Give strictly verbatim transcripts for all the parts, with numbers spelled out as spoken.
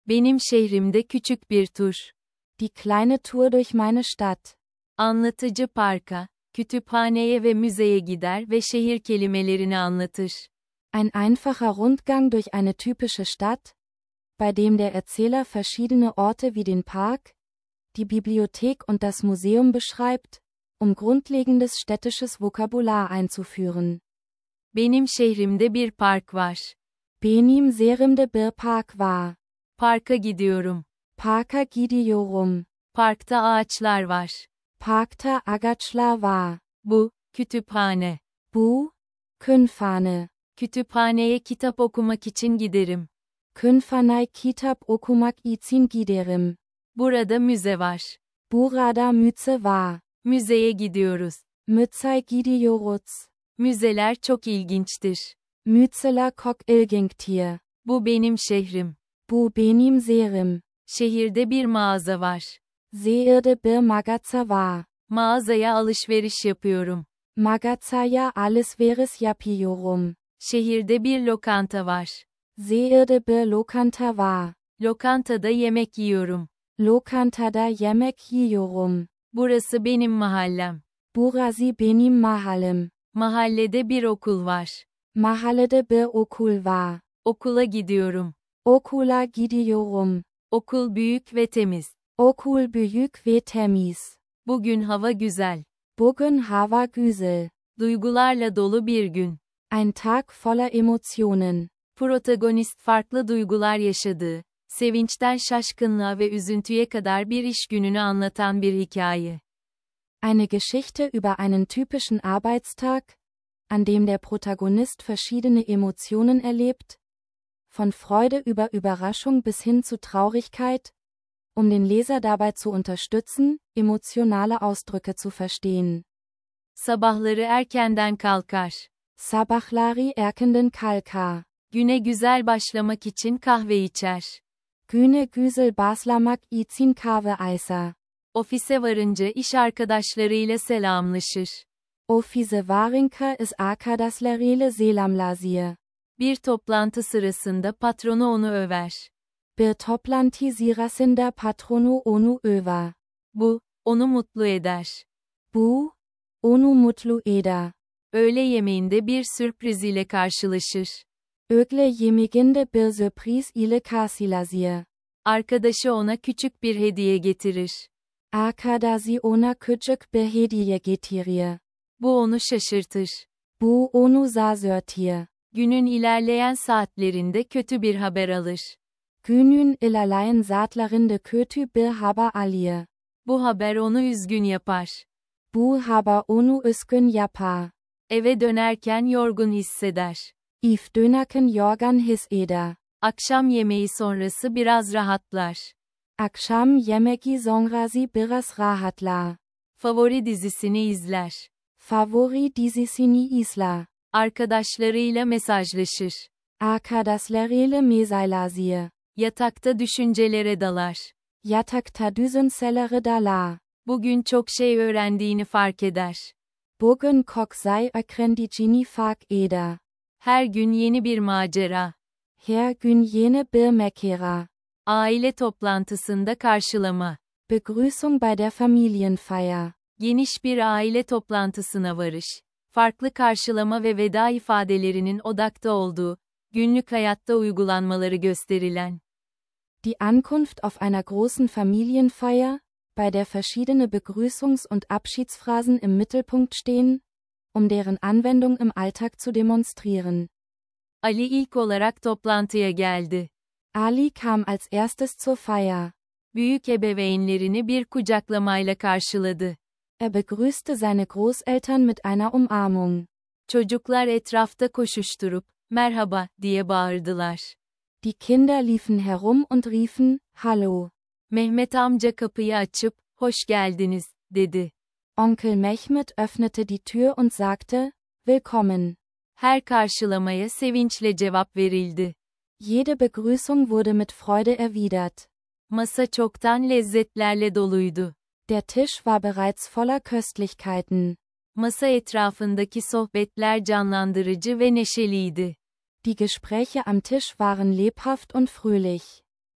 Benim şehrimde küçük bir tur. Die kleine Tour durch meine Stadt. Anlatıcı parka, kütüphaneye ve müzeye gider ve şehir kelimelerini anlatır. Ein einfacher Rundgang durch eine typische Stadt, bei dem der Erzähler verschiedene Orte wie den Park, die Bibliothek und das Museum beschreibt, um grundlegendes städtisches Vokabular einzuführen. Benim şehrimde bir park var. Benim şehrimde bir park var. Parka gidiyorum. Parka gidiyorum. Parkta ağaçlar var. Parkta ağaçlar var. Bu, kütüphane. Bu, kütüphane. Kütüphaneye kitap okumak için giderim. Kütüphaneye kitap okumak için giderim. Burada müze var. Burada müze var. Müzeye gidiyoruz. Müzeye gidiyoruz. Müzeler çok ilginçtir. Müzeler çok ilginçtir. Bu benim şehrim. Bu benim şehrim. Şehirde bir mağaza var. Şehirde bir mağaza var. Mağazaya alışveriş yapıyorum. Mağazaya alışveriş yapıyorum. Şehirde bir lokanta var. Şehirde bir lokanta var. Lokantada yemek yiyorum. Lokantada yemek yiyorum. Burası benim mahallem. Burası benim mahallem. Mahallede bir okul var. Mahallede bir okul var. Okula gidiyorum. Okula gidiyorum. Okul büyük ve temiz. Okul büyük ve temiz. Bugün hava güzel. Bugün hava güzel. Duygularla dolu bir gün. Ein Tag voller Emotionen. Protagonist farklı duygular yaşadığı, sevinçten şaşkınlığa ve üzüntüye kadar bir iş gününü anlatan bir hikaye. Eine Geschichte über einen typischen Arbeitstag, an dem der Protagonist verschiedene Emotionen erlebt, von Freude über Überraschung bis hin zu Traurigkeit, um den Leser dabei zu unterstützen, emotionale Ausdrücke zu verstehen. Sabahları erkenden kalkar. Sabahları erkenden kalkar. Güne güzel başlamak için kahve içer. Güne güzel başlamak için kahve içer. Ofise varınca iş arkadaşlarıyla selamlaşır. Ofise varınca is arkadaşlarıyla selamlaşır. Bir toplantı sırasında patronu onu över. Bir toplantı sırasında patronu onu över. Bu, onu mutlu eder. Bu, onu mutlu eder. Öğle yemeğinde bir sürpriz ile karşılaşır. Öğle yemeğinde bir sürpriz ile karşılaşır. Arkadaşı ona küçük bir hediye getirir. Arkadaşı ona küçük bir hediye getirir. Bu onu şaşırtır. Bu onu şaşırtır. Günün ilerleyen saatlerinde kötü bir haber alır. Günün ilerleyen saatlerinde kötü bir haber alır. Bu haber onu üzgün yapar. Bu haber onu üzgün yapar. Eve dönerken yorgun hisseder. Eve dönerken yorgun hisseder. Akşam yemeği sonrası biraz rahatlar. Akşam yemeği sonrası biraz rahatlar. Favori dizisini izler. Favori dizisini izler. Arkadaşlarıyla mesajlaşır. Arkadaşlarıyla mesajlaşır. Yatakta düşüncelere dalar. Yatakta düşüncelere dalar. Bugün çok şey öğrendiğini fark eder. Bugün çok şey öğrendiğini fark eder. Her gün yeni bir macera. Her gün yeni bir macera. Aile toplantısında karşılama. Begrüßung bei der Familienfeier. Geniş bir aile toplantısına varış. Farklı karşılama ve veda ifadelerinin odakta olduğu, günlük hayatta uygulanmaları gösterilen. Die Ankunft auf einer großen Familienfeier, bei der verschiedene Begrüßungs- und Abschiedsphrasen im Mittelpunkt stehen, um deren Anwendung im Alltag zu demonstrieren. Ali ilk olarak toplantıya geldi. Ali kam als erstes zur Feier. Büyük ebeveynlerini bir kucaklamayla karşıladı. Er begrüßte seine Großeltern mit einer Umarmung. Çocuklar etrafta koşuşturup, merhaba, diye bağırdılar. Die Kinder liefen herum und riefen, Hallo. Mehmet amca kapıyı açıp, hoş geldiniz, dedi. Onkel Mehmet öffnete die Tür und sagte, Willkommen. Her karşılamaya sevinçle cevap verildi. Jede Begrüßung wurde mit Freude erwidert. Masa çoktan lezzetlerle doluydu. Der Tisch war bereits voller Köstlichkeiten. Masa etrafındaki sohbetler canlandırıcı ve neşeliydi. Die Gespräche am Tisch waren lebhaft und fröhlich.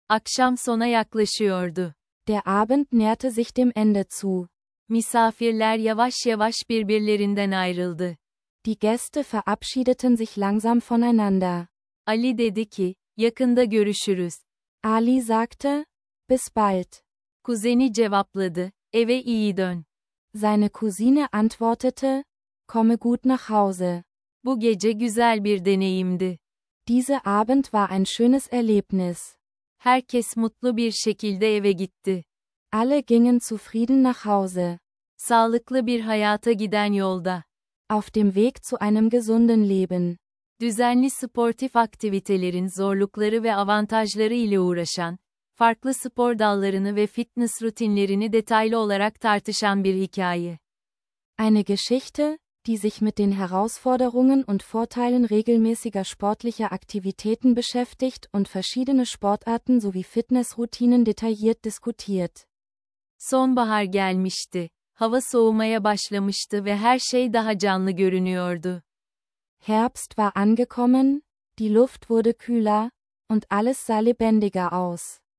Akşam sona yaklaşıyordu. Der Abend näherte sich dem Ende zu. Misafirler yavaş yavaş birbirlerinden ayrıldı. Die Gäste verabschiedeten sich langsam voneinander. Ali dedi ki, yakında görüşürüz. Ali sagte, bis bald. Kuzeni cevapladı, eve iyi dön. Seine Cousine antwortete, komme gut nach Hause. Bu gece güzel bir deneyimdi. Diese Abend war ein schönes Erlebnis. Herkes mutlu bir şekilde eve gitti. Alle gingen zufrieden nach Hause. Sağlıklı bir hayata giden yolda. Auf dem Weg zu einem gesunden Leben. Düzenli sportif aktivitelerin zorlukları ve avantajları ile uğraşan, farklı spor dallarını ve fitness rutinlerini detaylı olarak tartışan bir hikaye. Eine Geschichte, die sich mit den Herausforderungen und Vorteilen regelmäßiger sportlicher Aktivitäten beschäftigt und verschiedene Sportarten sowie Fitnessroutinen detailliert diskutiert. Sonbahar gelmişti. Hava soğumaya başlamıştı ve her şey daha canlı görünüyordu. Herbst war angekommen, die Luft wurde kühler, und alles sah lebendiger aus.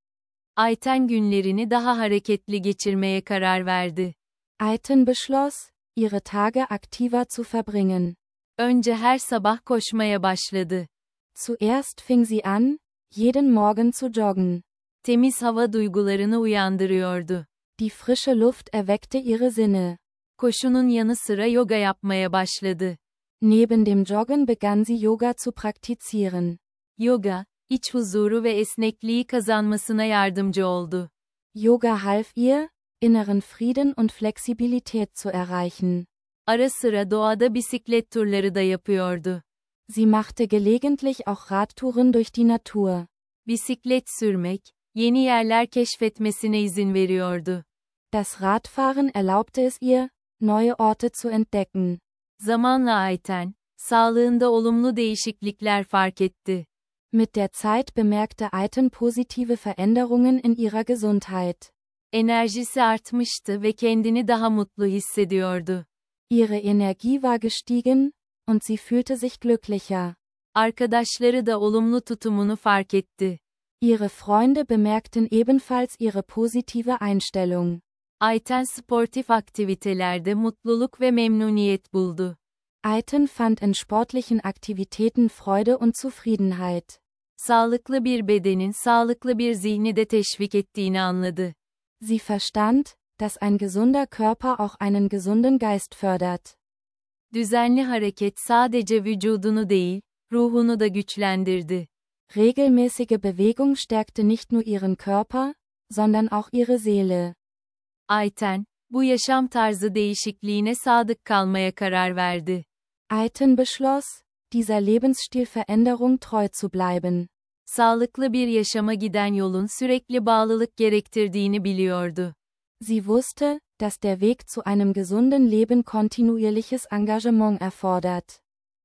Ayten günlerini daha hareketli geçirmeye karar verdi. Ayten beschloss, ihre Tage aktiver zu verbringen. Önce her sabah koşmaya başladı. Zuerst fing sie an, jeden Morgen zu joggen. Temiz hava duygularını uyandırıyordu. Die frische Luft erweckte ihre Sinne. Koşunun yanı sıra yoga yapmaya başladı. Neben dem Joggen begann sie Yoga zu praktizieren. Yoga, iç huzuru ve esnekliği kazanmasına yardımcı oldu. Yoga half ihr, inneren Frieden und Flexibilität zu erreichen. Ara sıra doğada bisiklet turları da yapıyordu. Sie machte gelegentlich auch Radtouren durch die Natur. Bisiklet sürmek, yeni yerler keşfetmesine izin veriyordu. Das Radfahren erlaubte es ihr, neue Orte zu entdecken. Zamanla Ayten, sağlığında olumlu değişiklikler fark etti. Mit der Zeit bemerkte Ayten positive Veränderungen in ihrer Gesundheit. Enerjisi artmıştı ve kendini daha mutlu hissediyordu. Ihre Energie war gestiegen, und sie fühlte sich glücklicher. Arkadaşları da olumlu tutumunu fark etti. Ihre Freunde bemerkten ebenfalls ihre positive Einstellung. Ayten sportif aktivitelerde mutluluk ve memnuniyet buldu. Ayten fand in sportlichen Aktivitäten Freude und Zufriedenheit. Sağlıklı bir bedenin sağlıklı bir zihni de teşvik ettiğini anladı. Sie verstand, dass ein gesunder Körper auch einen gesunden Geist fördert. Düzenli hareket sadece vücudunu değil, ruhunu da güçlendirdi. Regelmäßige Bewegung stärkte nicht nur ihren Körper, sondern auch ihre Seele. Ayten, bu yaşam tarzı değişikliğine sadık kalmaya karar verdi. Ayten beschloss, dieser Lebensstilveränderung treu zu bleiben. Sağlıklı bir yaşama giden yolun sürekli bağlılık gerektirdiğini biliyordu. Sie wusste, dass der Weg zu einem gesunden Leben kontinuierliches Engagement erfordert.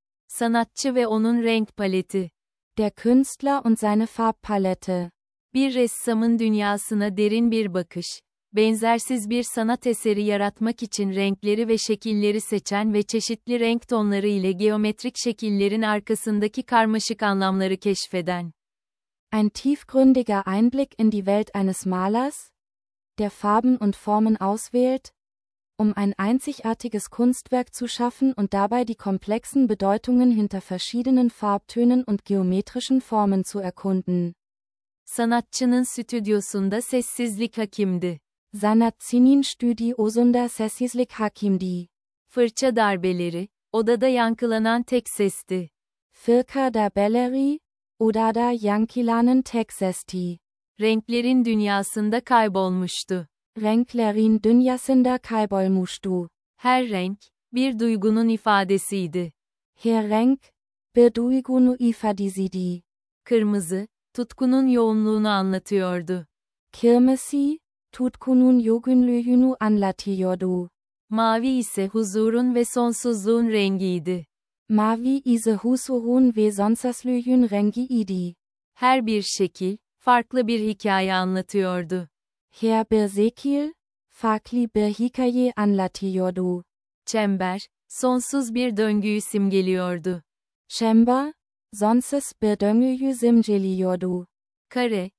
Sanatçı ve onun renk paleti. Der Künstler und seine Farbpalette. Bir ressamın dünyasına derin bir bakış, benzersiz bir sanat eseri yaratmak için renkleri ve şekilleri seçen ve çeşitli renk tonları ile geometrik şekillerin arkasındaki karmaşık anlamları keşfeden. Ein tiefgründiger Einblick in die Welt eines Malers, der Farben und Formen auswählt, um ein einzigartiges Kunstwerk zu schaffen und dabei die komplexen Bedeutungen hinter verschiedenen Farbtönen und geometrischen Formen zu erkunden. Sanatçının stüdyosunda sessizlik hakimdi. Sanatçının stüdyosunda sessizlik hakimdi. Fırça darbeleri, odada yankılanan tek sesti. Firka darbeleri, odada yankılanan tek sesti. Renklerin dünyasında kaybolmuştu. Renklerin dünyasında kaybolmuştu. Her renk, bir duygunun ifadesiydi. Her renk, bir duygunun ifadesiydi. Kırmızı, tutkunun yoğunluğunu anlatıyordu. Kırmızı, tutkunun yoğunluğunu anlatıyordu. Mavi ise huzurun ve sonsuzluğun rengiydi. Mavi ise huzurun ve sonsuzluğun rengiydi. Her bir şekil, farklı bir hikaye anlatıyordu. Her bir şekil, farklı bir hikaye anlatıyordu. Çember, sonsuz bir döngüyü simgeliyordu. Çember, sonsuz bir döngüyü simgeliyordu. Kare,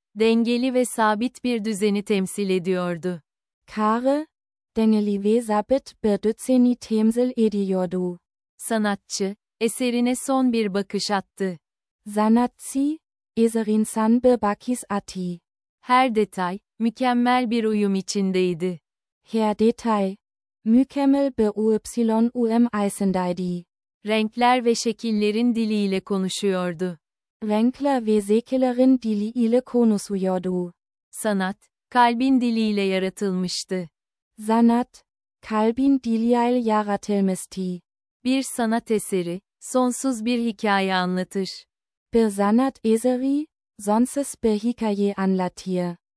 dengeli ve sabit bir düzeni temsil ediyordu. Kare, dengeli ve sabit bir düzeni temsil ediyordu. Sanatçı, eserine son bir bakış attı. Sanatçı, eserin son bir bakış attı. Her detay, mükemmel bir uyum içindeydi. Her detay, mükemmel bir uyum içindeydi. Renkler ve şekillerin diliyle konuşuyordu. Renkler ve şekillerin dili ile konuşuyordu. Sanat, kalbin diliyle yaratılmıştı. Sanat, kalbin diliyle yaratılmıştı. Bir sanat eseri, sonsuz bir hikaye anlatır. Bir sanat eseri, sonsuz bir hikaye anlatır.